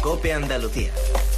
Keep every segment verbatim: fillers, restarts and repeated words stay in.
COPE Andalucía.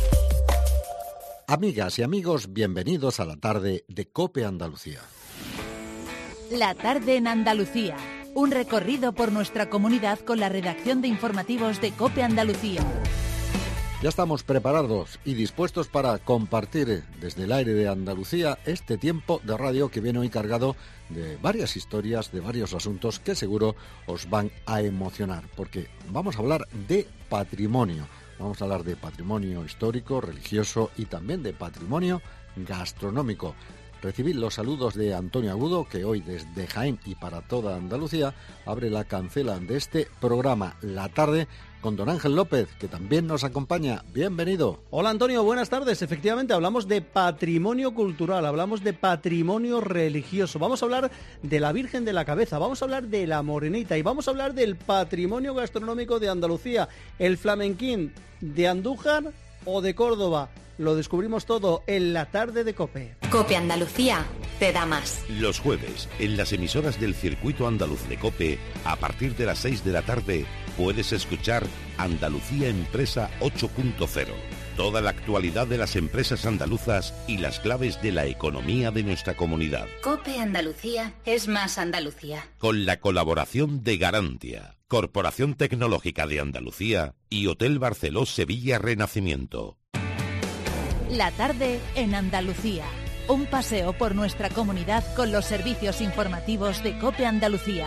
Amigas y amigos, bienvenidos a la tarde de COPE Andalucía. La tarde en Andalucía. Un recorrido por nuestra comunidad con la redacción de informativos de COPE Andalucía. Ya estamos preparados y dispuestos para compartir desde el aire de Andalucía este tiempo de radio que viene hoy cargado de varias historias, de varios asuntos que seguro os van a emocionar, porque vamos a hablar de patrimonio. Vamos a hablar de patrimonio histórico, religioso y también de patrimonio gastronómico. Recibid los saludos de Antonio Agudo, que hoy desde Jaén y para toda Andalucía abre la cancela de este programa La Tarde con don Ángel López, que también nos acompaña. Bienvenido. Hola Antonio, buenas tardes. Efectivamente, hablamos de patrimonio cultural, hablamos de patrimonio religioso. Vamos a hablar de la Virgen de la Cabeza, vamos a hablar de la Morenita y vamos a hablar del patrimonio gastronómico de Andalucía, el flamenquín de Andújar o de Córdoba. Lo descubrimos todo en La Tarde de COPE. COPE Andalucía te da más. Los jueves, en las emisoras del Circuito Andaluz de COPE, a partir de las seis de la tarde, puedes escuchar Andalucía Empresa ocho punto cero. Toda la actualidad de las empresas andaluzas y las claves de la economía de nuestra comunidad. COPE Andalucía es más Andalucía. Con la colaboración de Garantia, Corporación Tecnológica de Andalucía y Hotel Barceló Sevilla Renacimiento. La Tarde en Andalucía. Un paseo por nuestra comunidad con los servicios informativos de COPE Andalucía.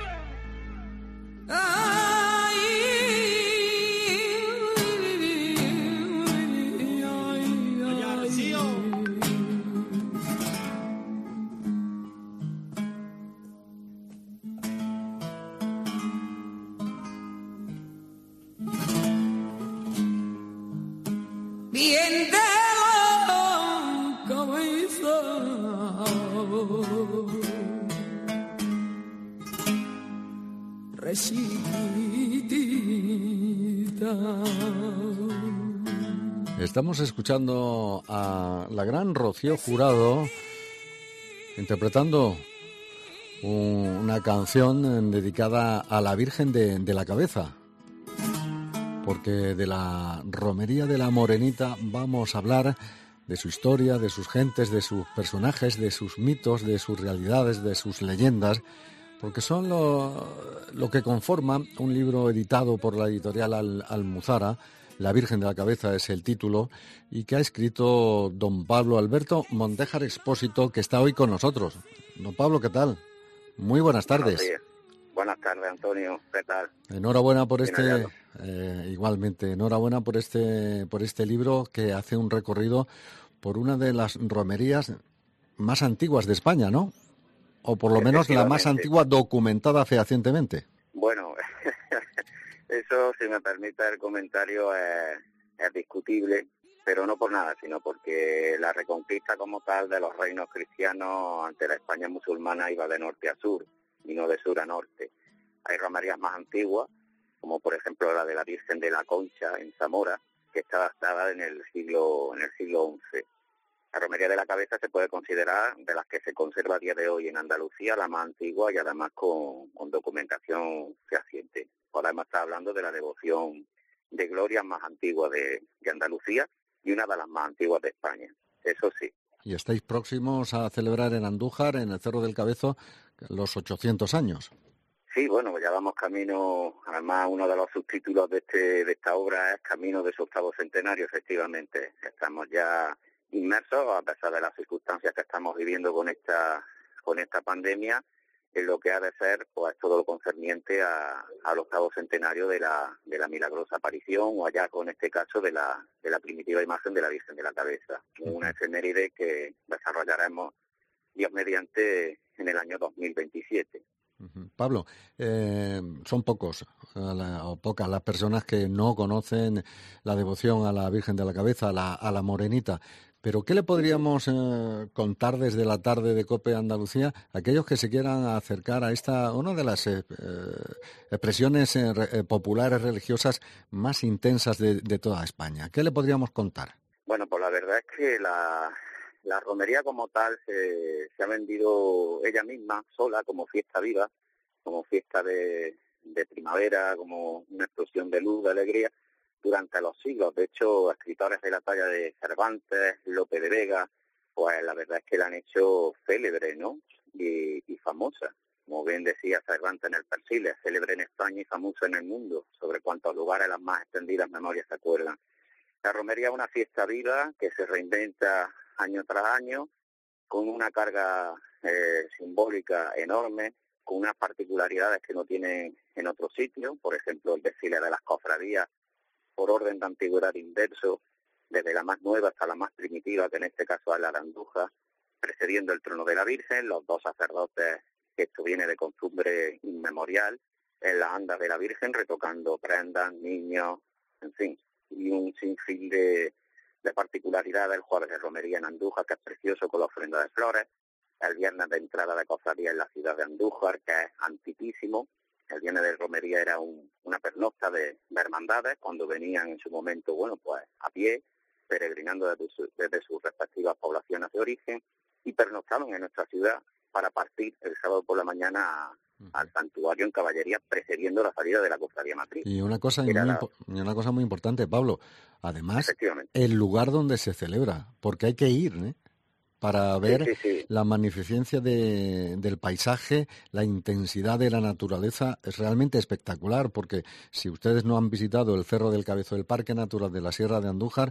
Bien de la cabeza, recitita. Estamos escuchando a la gran Rocío Jurado interpretando un, una canción dedicada a la Virgen de, de la Cabeza. Porque de la romería de la Morenita vamos a hablar de su historia, de sus gentes, de sus personajes, de sus mitos, de sus realidades, de sus leyendas, porque son lo, lo que conforma un libro editado por la editorial Al, Almuzara. La Virgen de la Cabeza es el título, y que ha escrito don Pablo Alberto Montejar Expósito, que está hoy con nosotros. Don Pablo, ¿qué tal? Muy buenas tardes. Buenos días. Buenas tardes, Antonio. ¿Qué tal? Enhorabuena por este, eh, igualmente, enhorabuena por este, por este libro que hace un recorrido por una de las romerías más antiguas de España, ¿no? O por lo menos la más antigua documentada fehacientemente. Bueno, eso, si me permite el comentario, es, es discutible, pero no por nada, sino porque la reconquista como tal de los reinos cristianos ante la España musulmana iba de norte a sur, y no de sur a norte. Hay romerías más antiguas, como por ejemplo la de la Virgen de la Concha en Zamora, que está datada en el siglo en el siglo once. La romería de la Cabeza se puede considerar de las que se conserva a día de hoy en Andalucía la más antigua y además con, con documentación fehaciente. Podemos estar hablando de la devoción de gloria más antigua de, de Andalucía y una de las más antiguas de España. Eso sí. Y estáis próximos a celebrar en Andújar, en el Cerro del Cabezo, los ochocientos años. Sí, bueno, ya vamos camino, además uno de los subtítulos de este de esta obra es Camino de su octavo centenario, efectivamente. Estamos ya inmersos, a pesar de las circunstancias que estamos viviendo con esta con esta pandemia, en lo que ha de ser pues todo lo concerniente a, al octavo centenario de la de la milagrosa aparición, o allá con este caso de la de la primitiva imagen de la Virgen de la Cabeza. Una efeméride que desarrollaremos, Dios mediante, en el año dos mil veintisiete. Uh-huh. Pablo, eh, son pocos la, o pocas las personas que no conocen la devoción a la Virgen de la Cabeza, a la, a la Morenita. Pero ¿qué le podríamos eh, contar desde la tarde de COPE Andalucía a aquellos que se quieran acercar a esta, una de las eh, expresiones eh, re, populares religiosas más intensas de, de toda España? ¿Qué le podríamos contar? Bueno, pues la verdad es que la, la romería como tal se, se ha vendido ella misma, sola, como fiesta viva, como fiesta de, de primavera, como una explosión de luz, de alegría, durante los siglos. De hecho, escritores de la talla de Cervantes, Lope de Vega, pues la verdad es que la han hecho célebre, ¿no? Y, y famosa. Como bien decía Cervantes en el Persiles, célebre en España y famosa en el mundo, sobre cuántos lugares las más extendidas memorias se acuerdan. La romería es una fiesta viva que se reinventa año tras año, con una carga eh, simbólica enorme, con unas particularidades que no tienen en otros sitios, por ejemplo el desfile de las cofradías por orden de antigüedad inverso, desde la más nueva hasta la más primitiva, que en este caso es la de Andújar, precediendo el trono de la Virgen, los dos sacerdotes, que esto viene de costumbre inmemorial, en las andas de la Virgen, retocando prendas, niños, en fin, y un sinfín de, de particularidades. El jueves de romería en Andújar, que es precioso, con la ofrenda de flores, el viernes de entrada de cofradía en la ciudad de Andújar, que es antiquísimo. El viernes de romería era un, una pernocta de, de hermandades, cuando venían en su momento, bueno, pues a pie, peregrinando desde, su, desde sus respectivas poblaciones de origen, y pernoctaron en nuestra ciudad para partir el sábado por la mañana a, uh-huh. al santuario en caballería, precediendo la salida de la cofradía matriz. Y una cosa, muy, la... y una cosa muy importante, Pablo, además, el lugar donde se celebra, porque hay que ir, ¿eh? Para ver sí, sí, sí. la magnificencia de, del paisaje, la intensidad de la naturaleza, es realmente espectacular, porque si ustedes no han visitado el Cerro del Cabezo, el Parque Natural de la Sierra de Andújar,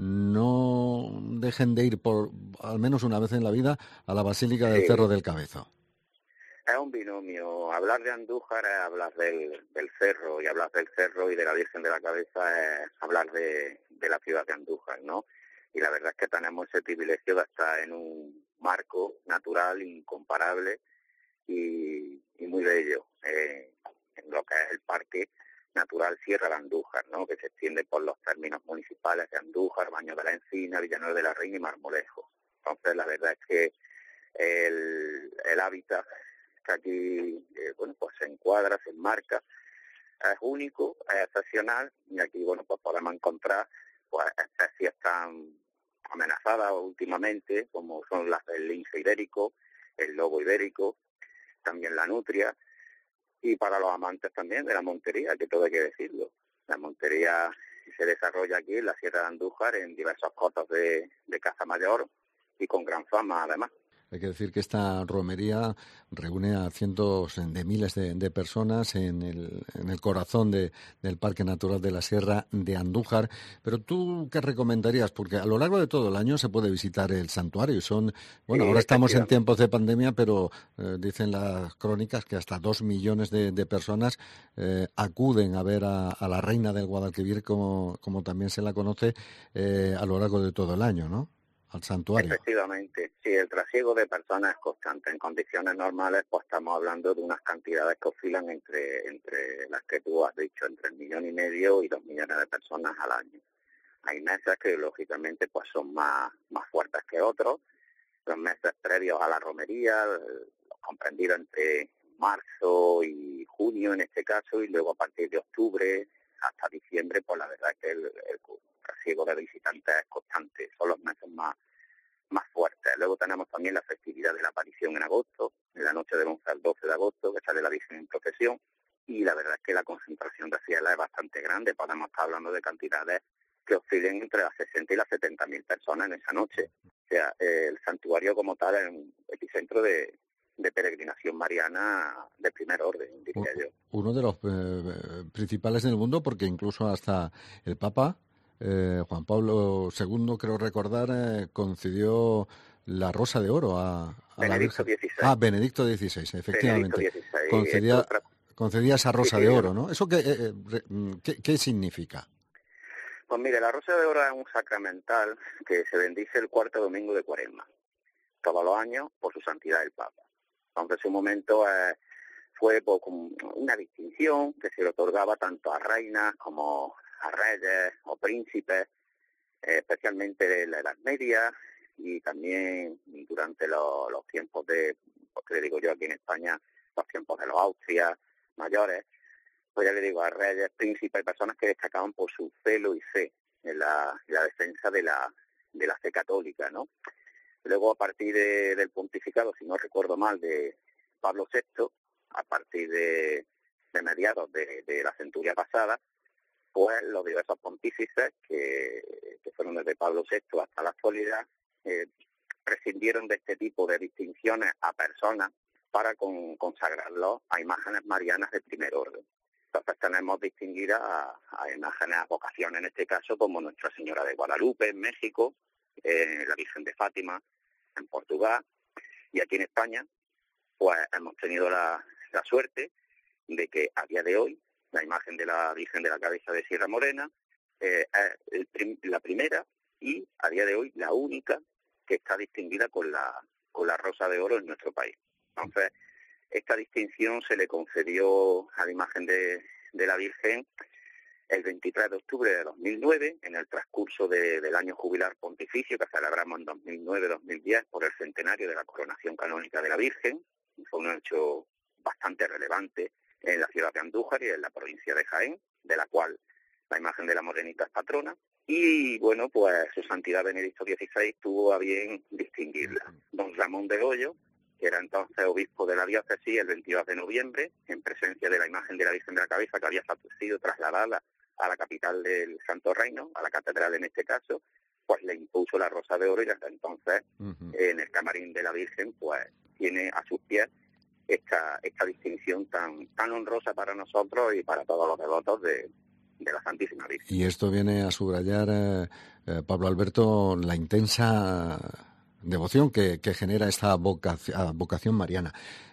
no dejen de ir por al menos una vez en la vida a la Basílica del sí. Cerro del Cabezo. Es un binomio. Hablar de Andújar es hablar del, del cerro, y hablar del cerro y de la Virgen de la Cabeza es hablar de, de la ciudad de Andújar, ¿no? Y la verdad es que tenemos ese privilegio de estar en un marco natural incomparable y, y muy bello, eh, en lo que es el Parque Natural Sierra de Andújar, ¿no? Que se extiende por los términos municipales de Andújar, Baños de la Encina, Villanueva de la Reina y Marmolejo. Entonces, la verdad es que el, el hábitat que aquí, eh, bueno, pues se encuadra, se enmarca, es único, es excepcional, y aquí, bueno, pues podemos encontrar pues especies tan amenazadas últimamente, como son las del lince ibérico, el lobo ibérico, también la nutria, y para los amantes también de la montería, que todo hay que decirlo. La montería se desarrolla aquí en la Sierra de Andújar en diversos cotos de, de caza mayor y con gran fama además. Hay que decir que esta romería reúne a cientos de miles de, de personas en el, en el corazón de, del Parque Natural de la Sierra de Andújar. Pero ¿tú qué recomendarías? Porque a lo largo de todo el año se puede visitar el santuario. Son, bueno, sí, ahora estamos en tiempos de pandemia, pero eh, dicen las crónicas que hasta dos millones de, de personas eh, acuden a ver a, a la Reina del Guadalquivir, como, como también se la conoce, eh, a lo largo de todo el año, ¿no? Al santuario. Efectivamente, sí, el trasiego de personas es constante. En condiciones normales, pues estamos hablando de unas cantidades que oscilan entre entre las que tú has dicho, entre el millón y medio y dos millones de personas al año. Hay meses que, lógicamente, pues son más, más fuertes que otros. Los meses previos a la romería, los comprendidos entre marzo y junio en este caso, y luego a partir de octubre hasta diciembre, pues la verdad es que el, el trasiego de visitantes es constante, son los meses más, más fuertes. Luego tenemos también la festividad de la aparición en agosto, en la noche del once al doce de agosto, que sale la Virgen en procesión, y la verdad es que la concentración de fieles es bastante grande. Podemos estar hablando de cantidades que oscilen entre las sesenta y las setenta mil personas en esa noche. O sea, eh, el santuario como tal es un epicentro de, de peregrinación mariana de primer orden, diría yo. Uno de los eh, principales del mundo, porque incluso hasta el Papa, eh, Juan Pablo segundo, creo recordar, eh, concedió la Rosa de Oro a, a Benedicto la Virgen. dieciséis. Ah, Benedicto dieciséis, efectivamente. Benedicto dieciséis. Concedía, Esto... concedía esa Rosa sí, de sí, Oro, ¿no? ¿Eso qué, eh, qué, qué significa? Pues mire, la Rosa de Oro es un sacramental que se bendice el cuarto domingo de Cuaresma, todos los años, por su santidad el Papa. Aunque en su momento eh, fue pues, una distinción que se le otorgaba tanto a reinas como a reyes o príncipes, eh, especialmente de la Edad Media, y también durante los, los tiempos de, pues que le digo yo aquí en España, los tiempos de los Austrias mayores. Pues ya le digo, a reyes, príncipes, personas que destacaban por su celo y fe en la, en la defensa de la, de la fe católica, ¿no? Luego, a partir de, del pontificado, si no recuerdo mal, de Pablo sexto, a partir de, de mediados de, de la centuria pasada, pues los diversos pontífices, que, que fueron desde Pablo sexto hasta la actualidad, eh, prescindieron de este tipo de distinciones a personas para con, consagrarlos a imágenes marianas de primer orden. Entonces tenemos distinguidas a, a imágenes, a vocaciones en este caso, como Nuestra Señora de Guadalupe en México, eh, la Virgen de Fátima en Portugal, y aquí en España pues hemos tenido la, la suerte de que a día de hoy la imagen de la Virgen de la Cabeza de Sierra Morena eh, es el prim, la primera y a día de hoy la única que está distinguida con la con la Rosa de Oro en nuestro país. Entonces, esta distinción se le concedió a la imagen de, de la Virgen el veintitrés de octubre de dos mil nueve, en el transcurso de, del año jubilar pontificio que celebramos en dos mil nueve dos mil diez por el centenario de la coronación canónica de la Virgen. Fue un hecho bastante relevante en la ciudad de Andújar y en la provincia de Jaén, de la cual la imagen de la Morenita es patrona. Y bueno, pues su santidad Benedicto dieciséis tuvo a bien distinguirla. Don Ramón de Hoyo, que era entonces obispo de la diócesis, el veintidós de noviembre, en presencia de la imagen de la Virgen de la Cabeza, que había sido trasladada a la capital del Santo Reino, a la catedral en este caso, pues le impuso la Rosa de Oro y desde entonces uh-huh. en el camarín de la Virgen pues tiene a sus pies esta esta distinción tan tan honrosa para nosotros y para todos los devotos de de la Santísima Virgen. Y esto viene a subrayar, eh, eh, Pablo Alberto, la intensa devoción que, que genera esta vocación, vocación mariana.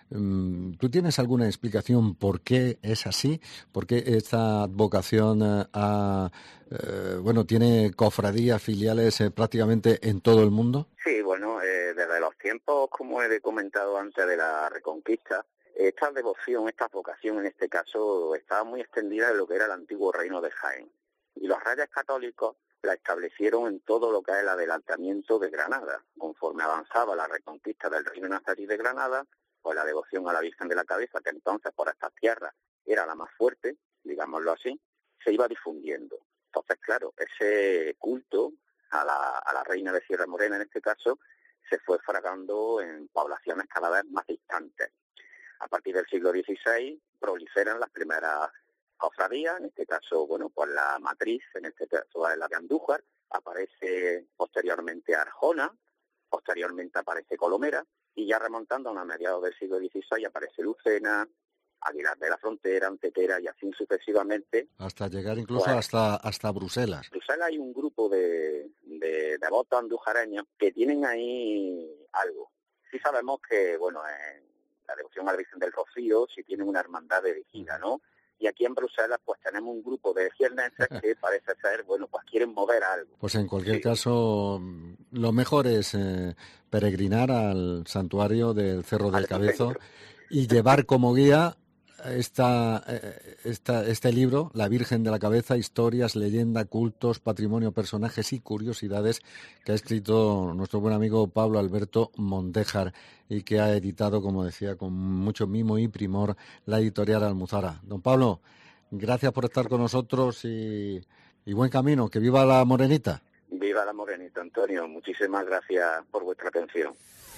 ¿Tú tienes alguna explicación por qué es así? ¿Por qué esta vocación eh, a, eh, bueno, tiene cofradías filiales eh, prácticamente en todo el mundo? Sí, bueno, eh, desde los tiempos, como he comentado antes, de la Reconquista, esta devoción, esta vocación en este caso, estaba muy extendida en lo que era el antiguo reino de Jaén. Y los reyes católicos la establecieron en todo lo que es el adelantamiento de Granada. Conforme avanzaba la reconquista del reino nazarí de Granada, pues la devoción a la Virgen de la Cabeza, que entonces por estas tierras era la más fuerte, digámoslo así, se iba difundiendo. Entonces, claro, ese culto a la, a la reina de Sierra Morena, en este caso, se fue fragando en poblaciones cada vez más distantes. A partir del siglo dieciséis proliferan las primeras cofradías, en este caso, bueno, pues la matriz, en este caso es la de Andújar, aparece posteriormente Arjona, posteriormente aparece Colomera, y ya remontando a mediados del siglo dieciséis aparece Lucena, Aguilar de la Frontera, Antequera y así sucesivamente. Hasta llegar incluso pues, hasta hasta Bruselas. Bruselas hay un grupo de, de devotos andujareños que tienen ahí algo. Sí sabemos que, bueno, en la devoción a la Virgen del Rocío sí tienen una hermandad dirigida, ¿no? Y aquí en Bruselas pues tenemos un grupo de jiennenses que parece ser, bueno, pues quieren mover algo. Pues en cualquier sí. caso, lo mejor es eh, peregrinar al santuario del Cerro del Cabezo y llevar como guía esta, esta, este libro, La Virgen de la Cabeza, historias, leyenda, cultos, patrimonio, personajes y curiosidades, que ha escrito nuestro buen amigo Pablo Alberto Mondejar y que ha editado, como decía, con mucho mimo y primor, la editorial Almuzara. Don Pablo, gracias por estar con nosotros y, y buen camino. ¡Que viva la Morenita! Viva la Morenita, Antonio. Muchísimas gracias por vuestra atención.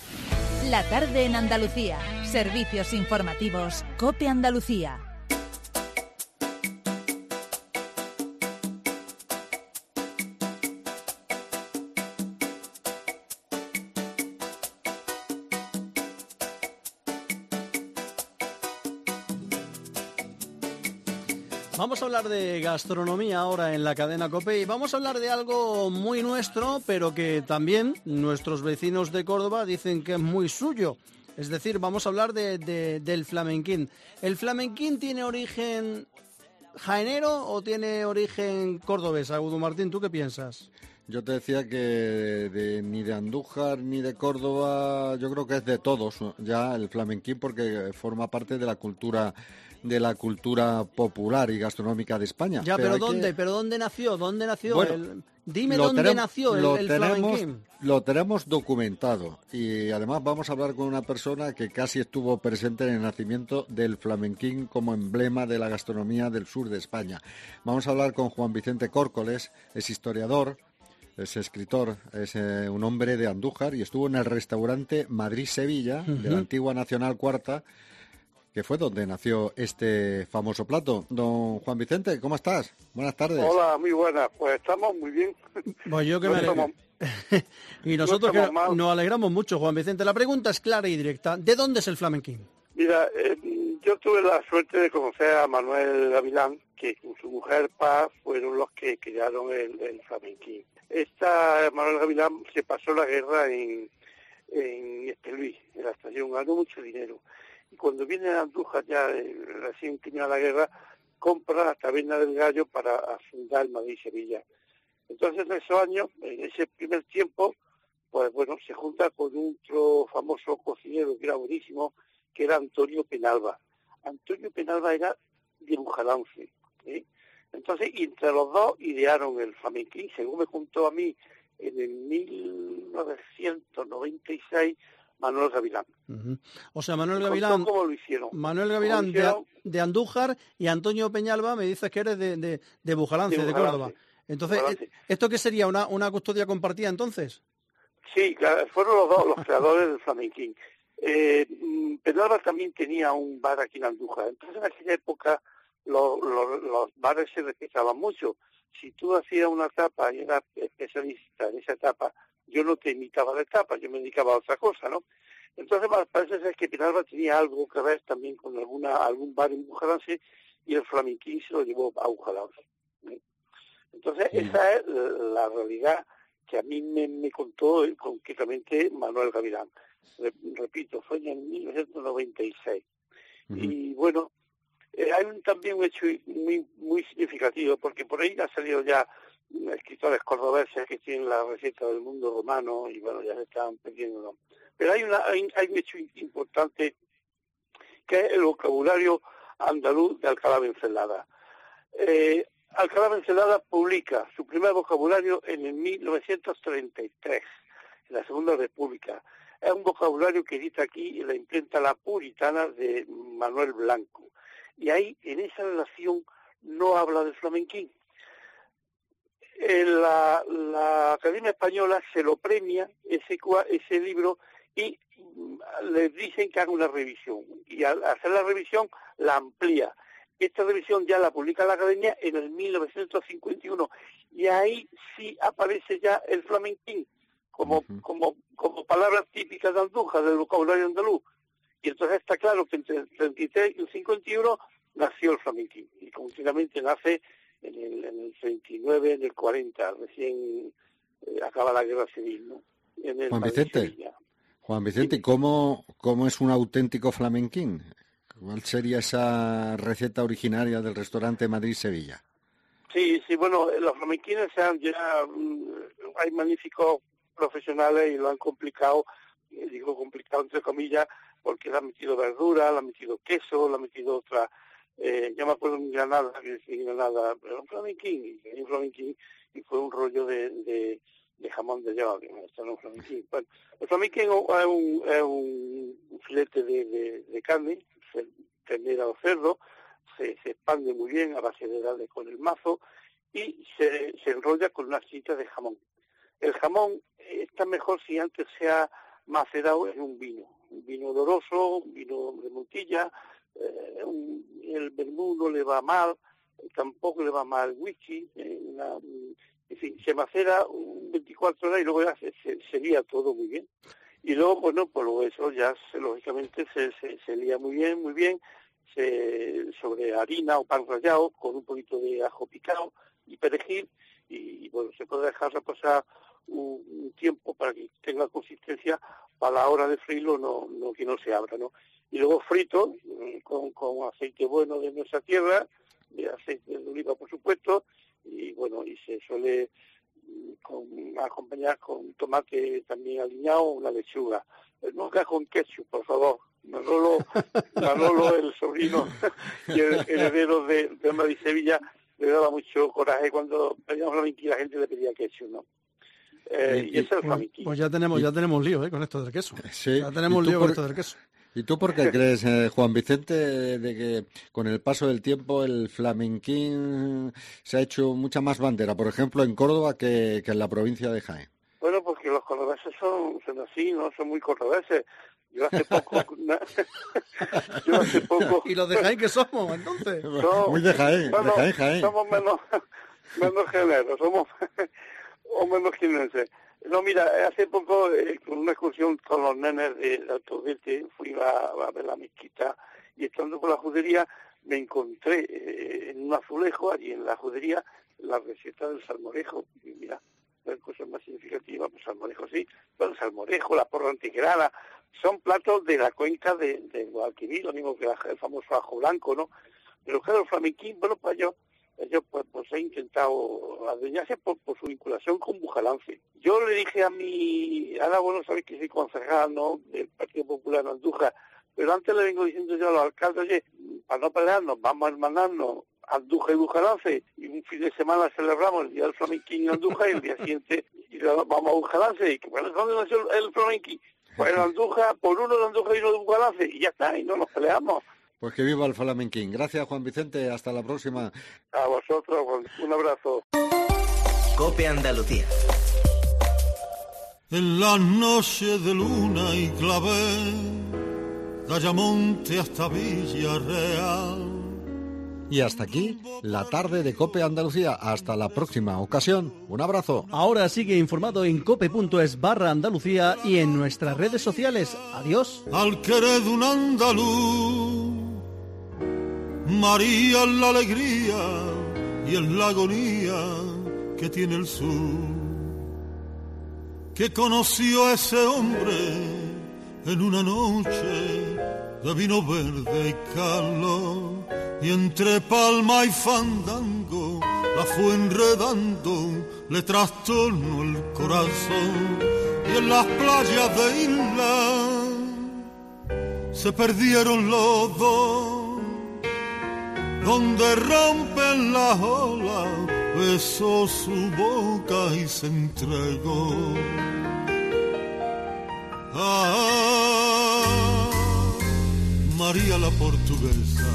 La tarde en Andalucía. Servicios informativos. COPE Andalucía. Vamos a hablar de gastronomía ahora en la cadena COPE y vamos a hablar de algo muy nuestro, pero que también nuestros vecinos de Córdoba dicen que es muy suyo. Es decir, vamos a hablar de, de, del flamenquín. ¿El flamenquín tiene origen jaenero o tiene origen cordobés? Agudo Martín, ¿tú qué piensas? Yo te decía que de, de, ni de Andújar ni de Córdoba, yo creo que es de todos ya el flamenquín, porque forma parte de la cultura de la cultura popular y gastronómica de España. Ya, pero, pero ¿dónde? Que... ¿Pero dónde nació? ¿Dónde nació? Bueno, el... Dime dónde tenemos, nació el, el tenemos, flamenquín. Lo tenemos documentado y además vamos a hablar con una persona que casi estuvo presente en el nacimiento del flamenquín como emblema de la gastronomía del sur de España. Vamos a hablar con Juan Vicente Córcoles, es historiador, es escritor, es eh, un hombre de Andújar y estuvo en el restaurante Madrid-Sevilla, uh-huh, de la antigua Nacional Cuarta, que fue donde nació este famoso plato. Don Juan Vicente, ¿cómo estás? Buenas tardes. Hola, muy buenas. Pues estamos muy bien. Pues yo que no me alegro. Y nosotros no que nos alegramos mucho, Juan Vicente. La pregunta es clara y directa. ¿De dónde es el flamenquín? Mira, eh, yo tuve la suerte de conocer a Manuel Gavilán, que con su mujer Paz fueron los que crearon el, el flamenquín. Esta Manuel Gavilán se pasó la guerra en, en Estelí, en la estación, ganó mucho dinero. Y cuando viene a Andújar, ya eh, recién termina la guerra, compra la taberna del Gallo para fundar Madrid-Sevilla. Entonces, en esos años, en ese primer tiempo, pues bueno, se junta con otro famoso cocinero que era buenísimo, que era Antonio Penalba. Antonio Penalba era de Bujalance, ¿eh? Entonces, entre los dos idearon el flamenquín, según me contó a mí, en el mil novecientos noventa y seis, Manuel Gavilán. Uh-huh. O sea, Manuel Gavilán... ¿Cómo lo hicieron? Manuel Gavilán de, de Andújar y Antonio Peñalba, me dices que eres de, de, de Bujalance, de, de Córdoba. Entonces, Bujalance. ¿Esto qué sería? ¿Una, una custodia compartida entonces? Sí, claro, fueron los dos los creadores del flamenquín. Eh, Penalba también tenía un bar aquí en Andújar. Entonces, en aquella época, los, los, los bares se respetaban mucho. Si tú hacías una tapa y eras especialista en esa tapa, yo no te imitaba la etapa, yo me dedicaba a otra cosa, ¿no? Entonces, parece ser que Penalba tenía algo que ver también con alguna algún bar en Bujalance y el flamenquín se lo llevó a Bujalance, ¿eh? Entonces, sí. Esa es la realidad que a mí me, me contó concretamente Manuel Gavilán. Repito, fue en el mil novecientos noventa y seis. Uh-huh. Y bueno, eh, hay un, también un hecho muy, muy significativo, porque por ahí han salido ya escritores cordobeses que tienen la receta del mundo romano y bueno, ya se están perdiendo, ¿no? Pero hay, una, hay, hay un hecho importante que es el vocabulario andaluz de Alcalá de Encelada. Eh, Alcalá de Encelada publica su primer vocabulario en el mil novecientos treinta y tres, en la Segunda República. Es un vocabulario que edita aquí en la imprenta La Puritana de Manuel Blanco. Y ahí, en esa relación, no habla del flamenquín. En la, la Academia Española se lo premia ese, ese libro y les dicen que haga una revisión. Y al hacer la revisión, la amplía. Esta revisión ya la publica la Academia en el mil novecientos cincuenta y uno. Y ahí sí aparece ya el flamenquín como, uh-huh. como, como palabra típica de Andújar, del vocabulario andaluz. Y entonces está claro que entre el treinta y tres y el cincuenta y uno nació el flamenquín. Y concretamente nace en el, en el treinta y nueve, en el cuarenta, recién eh, acaba la guerra civil, ¿no? En el Juan Vicente, Juan Vicente, ¿cómo, ¿cómo es un auténtico flamenquín? ¿Cuál sería esa receta originaria del restaurante Madrid-Sevilla? Sí, sí, bueno, los flamenquines sean ya, hay magníficos profesionales y lo han complicado, digo complicado entre comillas, porque le han metido verdura, le han metido queso, le han metido otra, eh, yo me acuerdo en Granada, que en Granada, pero un flamenquín, y un flamenquín, y fue un rollo de, de, de jamón de york, esto no es un flamenquín. Bueno, el flamenquín es un, es un filete de, de, de carne, ternera o cerdo, se, se expande muy bien a base de darle con el mazo y se, se enrolla con unas tiritas de jamón. El jamón está mejor si antes se ha macerado en un vino, un vino oloroso, un vino de Montilla, eh, un, el vermú no le va mal, tampoco le va mal el whisky, eh, una, en fin, se macera un veinticuatro horas y luego ya se, se, se lía todo muy bien. Y luego, bueno, pues luego eso ya, se, lógicamente, se, se, se lía muy bien, muy bien, se, sobre harina o pan rallado, con un poquito de ajo picado y perejil, y, y bueno, se puede dejar reposar un, un tiempo para que tenga consistencia, para la hora de freírlo, no, no, que no se abra, ¿no? Y luego frito, con, con aceite bueno de nuestra tierra, de aceite de oliva, por supuesto, y bueno, y se suele con, acompañar con tomate también aliñado, una lechuga. Nunca con ketchup, por favor. Manolo, Manolo el sobrino y el heredero de, de Madrid Sevilla, le daba mucho coraje cuando pedíamos flamenquín, la gente le pedía ketchup, ¿no? Eh, y, y ese es el flamenquín. Pues ya tenemos, ya tenemos lío, ¿eh? Con esto del queso. Sí. Ya tenemos lío por... con esto del queso. ¿Y tú por qué crees, eh, Juan Vicente, de que con el paso del tiempo el flamenquín se ha hecho mucha más bandera, por ejemplo, en Córdoba que, que en la provincia de Jaén? Bueno, porque porque los cordobeses son, son así, ¿no? Son muy cordobeses. Yo hace poco... yo hace poco... ¿Y los de Jaén qué somos, entonces? No, muy de Jaén, bueno, de Jaén, Jaén. Somos menos, menos géneros, somos... o menos quinenses. No, mira, hace poco, eh, con una excursión con los nenes de, de Autodete, fui a, a ver la mezquita, y estando por la judería, me encontré eh, en un azulejo, allí en la judería, la receta del salmorejo. Y mira, la cosa más significativa, pues salmorejo sí, pero el salmorejo, la porra antigrana, son platos de la cuenca de, de Guadalquivir, lo mismo que el famoso ajo blanco, ¿no? Pero claro, el flamenquín, bueno, pues yo, yo pues, pues he intentado adueñarse por, por su vinculación con Bujalance. Yo le dije a mi, ahora bueno, sabéis que soy concejal, ¿no?, del Partido Popular en Andújar, pero antes le vengo diciendo yo a los alcaldes, oye, para no pelearnos, vamos a hermanarnos Andújar y Bujalance, y un fin de semana celebramos el Día del Flamenquín en Andújar, y el día siguiente y vamos a Bujalance, y que bueno, ¿dónde nació el Flamenquín? Pues en Andújar, por uno de Andújar y uno de Bujalance, y ya está, y no nos peleamos. Pues que viva el flamenquín. Gracias, Juan Vicente. Hasta la próxima. A vosotros, un abrazo. COPE Andalucía. En las noches de luna y clavel, de Ayamonte hasta Villarreal. Y hasta aquí la tarde de COPE Andalucía. Hasta la próxima ocasión. Un abrazo. Ahora sigue informado en cope.es barra Andalucía y en nuestras redes sociales. Adiós. Al querer de un andaluz, María es la alegría y es la agonía que tiene el sur, que conoció a ese hombre en una noche de vino verde y calor, y entre palma y fandango la fue enredando, le trastornó el corazón, y en las playas de Isla se perdieron los dos, donde rompen las olas, besó su boca y se entregó. Ah, María la portuguesa,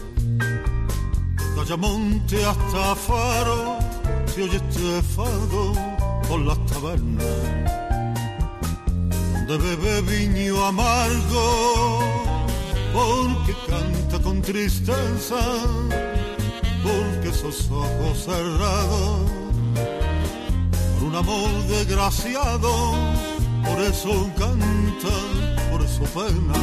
de Ayamonte hasta Faro, se oye este fado por las tabernas, donde bebe viño amargo, porque canta con tristeza, porque esos ojos cerrados, por un amor desgraciado, por eso canta, por eso pena.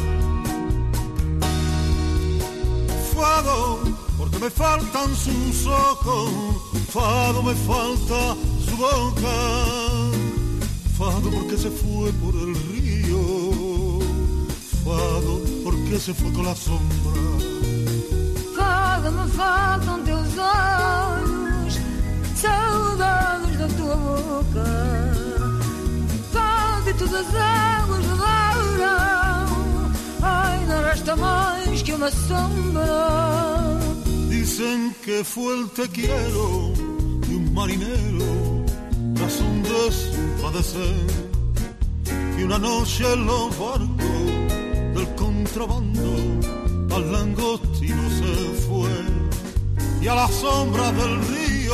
Fado, porque me faltan sus ojos, fado me falta su boca, fado porque se fue por el río, fado porque se fue con la sombra. Fado me faltam teus olhos, saudades da tua boca, fado e todas as águas rodaram, ai não resta mais que uma sombra. Dicen que fue el te quiero de un marinero, razón de su padecer, que una noche en los barcos del contrabando al langostino se fue, y a la sombra del río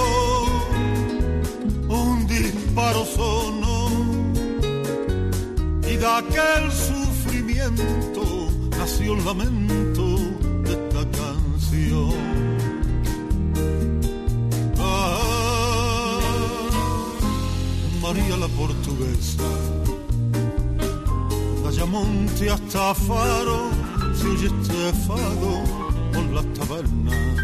un disparo sonó, y de aquel sufrimiento nació el lamento de esta canción. Ah, María la portuguesa, de Ayamonte hasta Faro, se oye este fado por las tabernas,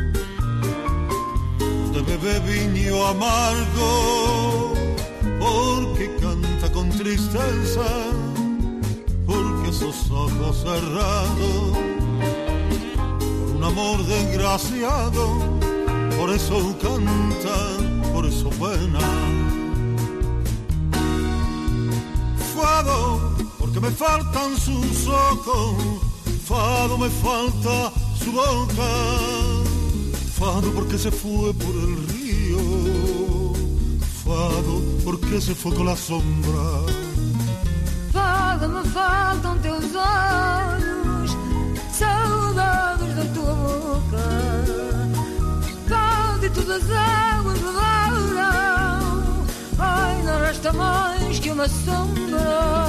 donde bebe viño amargo, porque canta con tristeza, porque esos ojos cerrados, por un amor desgraciado, por eso canta, por eso pena. Fado, porque me faltan sus ojos, fado me falta su boca, fado porque se fue por el río, fado porque se fue con la sombra. Fado me faltam teus olhos, saudades da tua boca, fado e todas as águas rodaram, ai não resta mais que uma me asombra.